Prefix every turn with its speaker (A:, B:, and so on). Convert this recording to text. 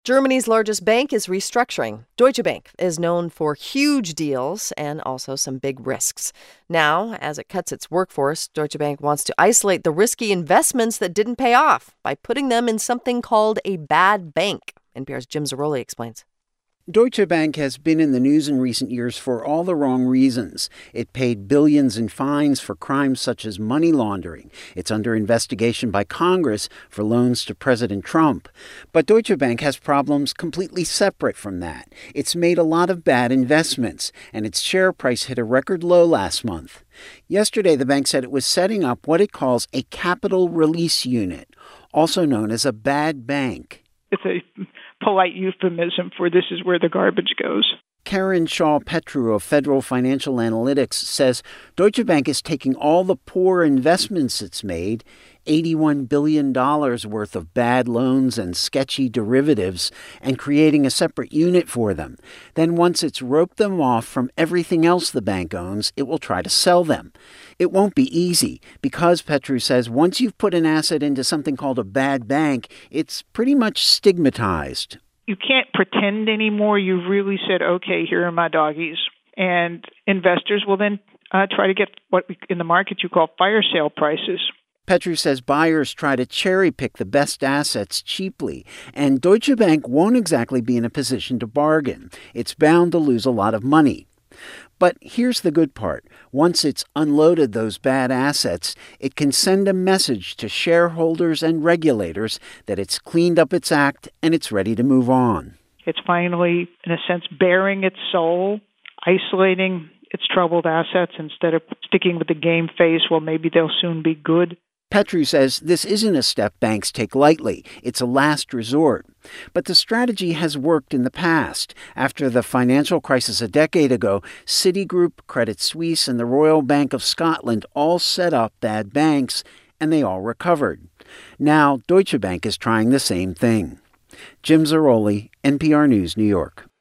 A: Germany's largest bank is restructuring. Deutsche Bank is known for huge deals and also some big risks. Now, as it cuts its workforce, Deutsche Bank wants to isolate the risky investments that didn't pay off by putting them in something called a bad bank. NPR's Jim Zarroli explains.
B: Deutsche Bank has been in the news in recent years for all the wrong reasons. It paid billions in fines for crimes such as money laundering. It's under investigation by Congress for loans to President Trump. But Deutsche Bank has problems completely separate from that. It's made a lot of bad investments, and its share price hit a record low last month. Yesterday, the bank said it was setting up what it calls a capital release unit, also known as a bad bank.
C: It's a polite euphemism for this is where the garbage goes.
B: Karen Shaw-Petru of Federal Financial Analytics says Deutsche Bank is taking all the poor investments it's made, $81 billion worth of bad loans and sketchy derivatives, and creating a separate unit for them. Then once it's roped them off from everything else the bank owns, it will try to sell them. It won't be easy because, Petru says, once you've put an asset into something called a bad bank, it's pretty much stigmatized.
C: You can't pretend anymore. You've really said, okay, here are my doggies. And investors will then try to get what in the market you call fire sale prices.
B: Petru says buyers try to cherry-pick the best assets cheaply, and Deutsche Bank won't exactly be in a position to bargain. It's bound to lose a lot of money. But here's the good part. Once it's unloaded those bad assets, it can send a message to shareholders and regulators that it's cleaned up its act and it's ready to move on.
C: It's finally, in a sense, bearing its soul, isolating its troubled assets instead of sticking with the game face, well, maybe they'll soon be good.
B: Petru says this isn't a step banks take lightly. It's a last resort. But the strategy has worked in the past. After the financial crisis a decade ago, Citigroup, Credit Suisse, and the Royal Bank of Scotland all set up bad banks, and they all recovered. Now, Deutsche Bank is trying the same thing. Jim Zarroli, NPR News, New York.